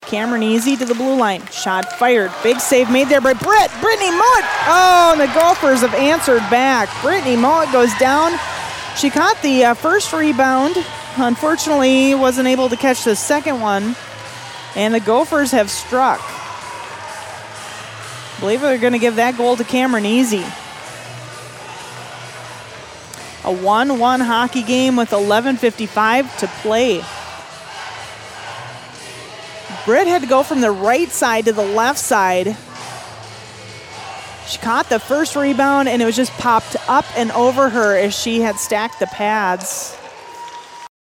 Cameron Easy to the blue line. Shot fired. Big save made there by Brittany Mowat. Oh, and the Gophers have answered back. Brittany Mowat goes down. She caught the first rebound. Unfortunately, wasn't able to catch the second one. And the Gophers have struck. I believe they're going to give that goal to Cameron Easy. A 1-1 hockey game with 11:55 to play. Britt had to go from the right side to the left side. She caught the first rebound, and it was just popped up and over her as she had stacked the pads.